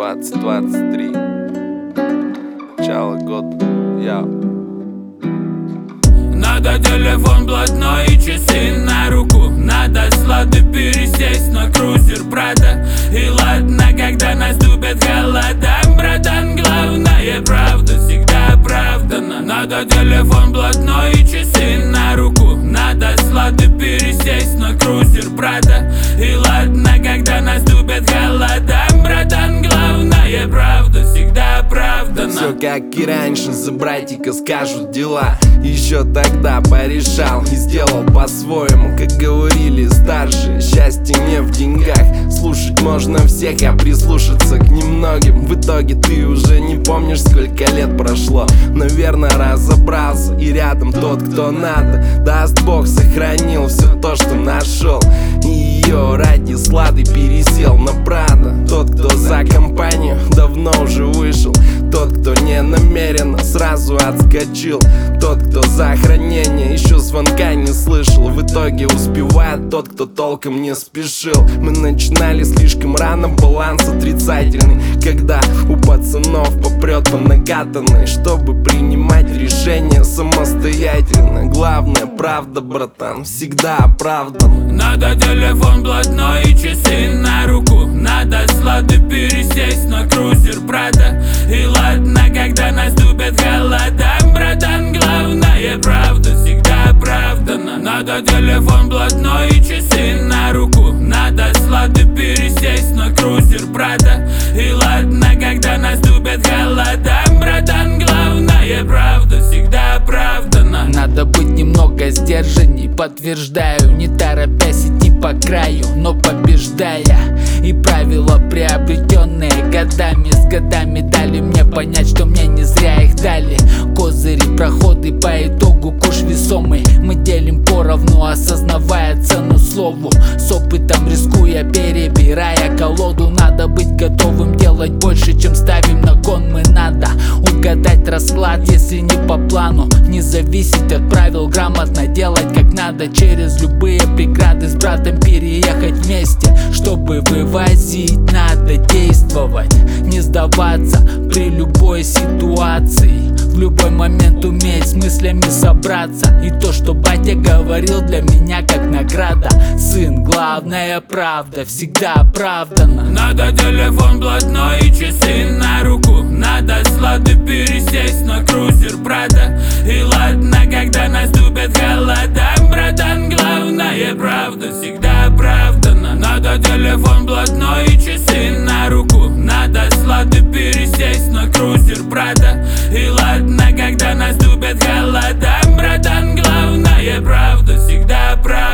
2023. Начало года. Надо телефон блатной и часы на руку. Надо слады пересесть на крузер, брата. И ладно, когда наступит холода, братан, главное правда всегда оправдана. Надо телефон блатной и часы на руку. Надо слады пересесть на крузер, брата. И ладно, когда наступит холода, братан, главное правда всегда оправдана. Все как и раньше, за братика скажут дела. Еще тогда порешал и сделал по-своему. Как говорили старшие, счастье не в деньгах. Слушать можно всех, а прислушаться к немногим. В итоге ты уже не помнишь, сколько лет прошло. Наверное, разобрался, и рядом тот, кто надо. Даст Бог, сохранил все то, что нашел. И ее ради слады пересел на Прадо. Тот, кто за компанию, давно уже вышел. Тот, кто не намеренно, сразу отскочил. Тот, кто за хранение, еще звонка не слышал. В итоге успевает тот, кто толком не спешил. Мы начинали слишком рано, баланс отрицательный. Когда у пацанов попрет по накатанной, чтобы принимать решения самостоятельно. Главное, правда, братан, всегда оправдана. Надо телефон блатной и часы на руку. Надо слады пересесть на крузер, брата. И ладно, когда наступит холода, братан, главное правда всегда оправдана. Надо телефон блатной и часы на руку. Надо слады пересесть на крузер, брата. И ладно, когда наступит холода, братан, главное правда всегда оправдана. Надо быть немного сдержанней, подтверждаю, не торопясь идти по краю, но побеждая. И правила, приобретенные годами, с годами дали мне понять, что мне не зря их дали. Козыри, проходы, по итогу куш весомый. Мы делим поровну, осознавая цену слову. С опытом рискуя, перебирая колоду. Надо быть готовым делать больше, чем ставим на кон. Мы надо угадать расклад, если не по плану. Не зависеть от правил, грамотно делать как надо. Через любые преграды с братом переехать вместе. Чтобы вывозить, надо действовать, не сдаваться при любой ситуации. В любой момент уметь с мыслями собраться. И то, что батя говорил, для меня как награда. Сын, главная правда всегда оправдана. Надо телефон блатной и часы на руку. Надо слады пересесть на крузер, брата. И ладно, когда наступит холода, братан, главное правда всегда оправдана. Надо телефон блатной и часы на руку. Надо слады пересесть на крузер, брата. И ладно, когда наступит холода, братан, главное правда всегда оправдана.